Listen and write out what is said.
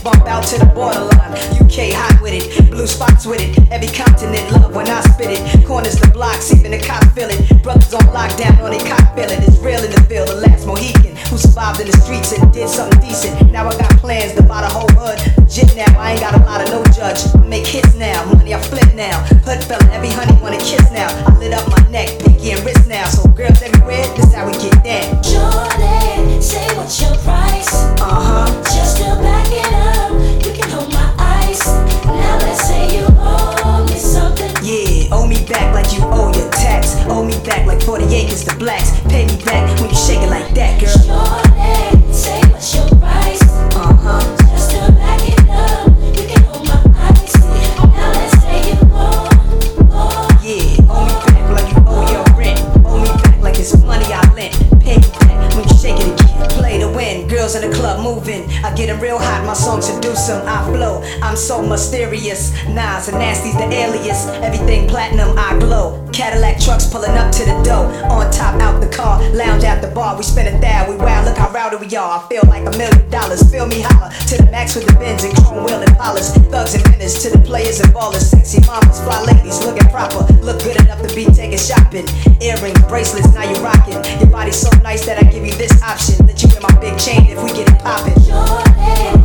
bump out to the borderline. UK hot with it, blue spots with it. Every continent love when I spit it. Corners the blocks, even the cops feel it. Brothers on lockdown on they cock feeling. It's real in the field, the last Mohican who survived in the streets and did something decent. Now I got plans to buy the whole hood. Legit now, I ain't got a lot of no judge. I make hits now, money I flip now. Hood fella, every honey wanna kiss now. I lit up my neck, pinky and wrist now. So girls everywhere, this how we get down. Jordan, say what's your price? Just to back it up, you can hold my ice. Now let's say you owe me something. Yeah, owe me back like you owe your tax. Owe me back like 40 acres to blacks. Pay me back when you shake it like that, girl. Jordan, say what's your price? Just to back it up, you can hold my ice. Now let's say you owe. Yeah, owe me back like you owe your rent. Owe me back like it's money I lent. Pay me back when you shake it again. Play to win, girls in the club moving. I get it real hot, my songs seduce them. I flow, I'm so mysterious. Nas and Nasty's the alias. Everything platinum, I glow. Cadillac trucks pulling up to the door. On top, out the car, lounge at the bar. We spin a thou, we wow, look how rowdy we are. I feel like $1 million. Feel me holler to the max with the Benz and chrome wheel and polish. Thugs and menace to the players and ballers. Sexy mamas, fly ladies, looking proper. Look good enough to be taken shopping. Earrings, bracelets, now you rocking. Your body's so nice that I give you this option. Let you wear my big chain if we get it poppin'. Jordan,